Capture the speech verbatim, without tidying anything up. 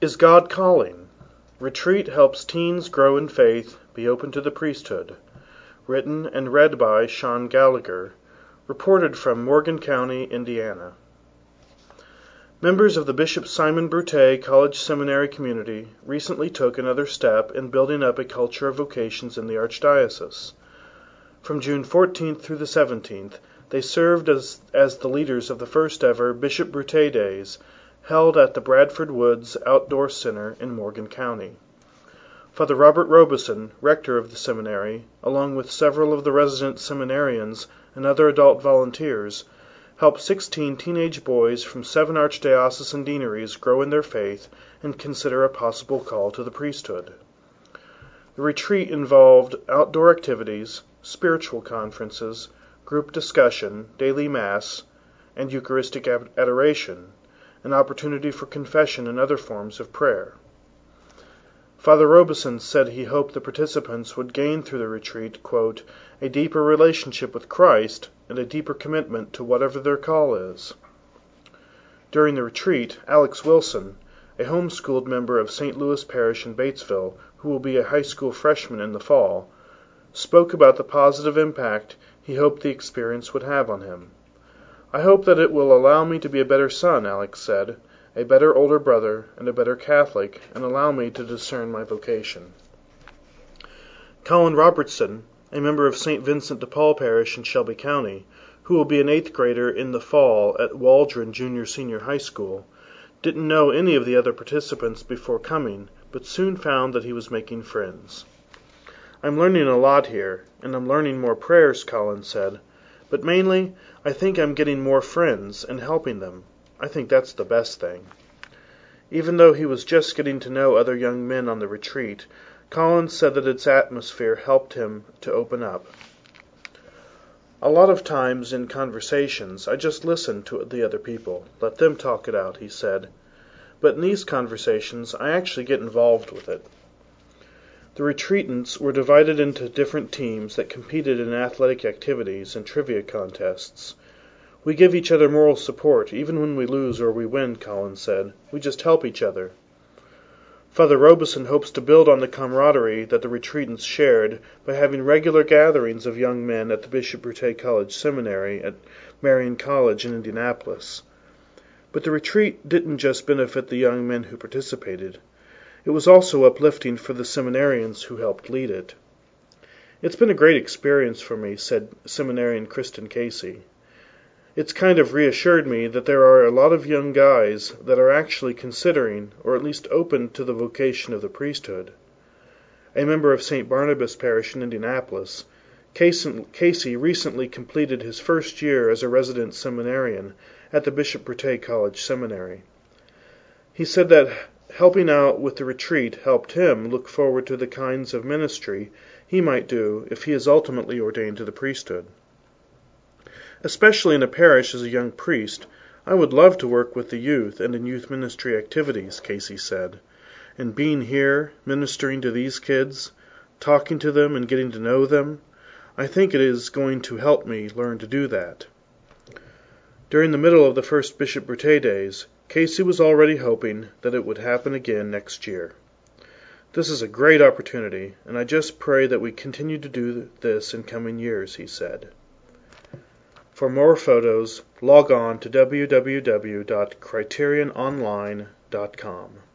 Is God Calling? Retreat helps teens grow in faith, be open to the priesthood. Written and read by Sean Gallagher. Reported from Morgan County, Indiana. Members of the Bishop Simon Brute College Seminary community recently took another step in building up a culture of vocations in the Archdiocese. From June fourteenth through the seventeenth, they served as, as the leaders of the first ever Bishop Brute Days, held at the Bradford Woods Outdoor Center in Morgan County. Father Robert Robeson, rector of the seminary, along with several of the resident seminarians and other adult volunteers, helped sixteen teenage boys from seven archdiocesan deaneries grow in their faith and consider a possible call to the priesthood. The retreat involved outdoor activities, spiritual conferences, group discussion, daily mass, and Eucharistic adoration, an opportunity for confession and other forms of prayer. Father Robeson said he hoped the participants would gain through the retreat, quote, a deeper relationship with Christ and a deeper commitment to whatever their call is. During the retreat, Alex Wilson, a homeschooled member of Saint Louis Parish in Batesville, who will be a high school freshman in the fall, spoke about the positive impact he hoped the experience would have on him. I hope that it will allow me to be a better son, Alex said, a better older brother, and a better Catholic, and allow me to discern my vocation. Colin Robertson, a member of Saint Vincent de Paul Parish in Shelby County, who will be an eighth grader in the fall at Waldron Junior Senior High School, didn't know any of the other participants before coming, but soon found that he was making friends. I'm learning a lot here, and I'm learning more prayers, Colin said, but mainly, I think I'm getting more friends and helping them. I think that's the best thing. Even though he was just getting to know other young men on the retreat, Colin said that its atmosphere helped him to open up. A lot of times in conversations, I just listen to the other people, let them talk it out, he said. But in these conversations, I actually get involved with it. The retreatants were divided into different teams that competed in athletic activities and trivia contests. We give each other moral support, even when we lose or we win, Colin said. We just help each other. Father Robeson hopes to build on the camaraderie that the retreatants shared by having regular gatherings of young men at the Bishop Brute College Seminary at Marian College in Indianapolis. But the retreat didn't just benefit the young men who participated. It was also uplifting for the seminarians who helped lead it. It's been a great experience for me, said seminarian Kristen Casey. It's kind of reassured me that there are a lot of young guys that are actually considering, or at least open to the vocation of the priesthood. A member of Saint Barnabas Parish in Indianapolis, Casey recently completed his first year as a resident seminarian at the Bishop Brute College Seminary. He said that helping out with the retreat helped him look forward to the kinds of ministry he might do if he is ultimately ordained to the priesthood. Especially in a parish as a young priest, I would love to work with the youth and in youth ministry activities, Casey said. And being here, ministering to these kids, talking to them and getting to know them, I think it is going to help me learn to do that. During the middle of the first Bishop Brute Days, Casey was already hoping that it would happen again next year. This is a great opportunity, and I just pray that we continue to do this in coming years, he said. For more photos, log on to w w w dot criterion online dot com.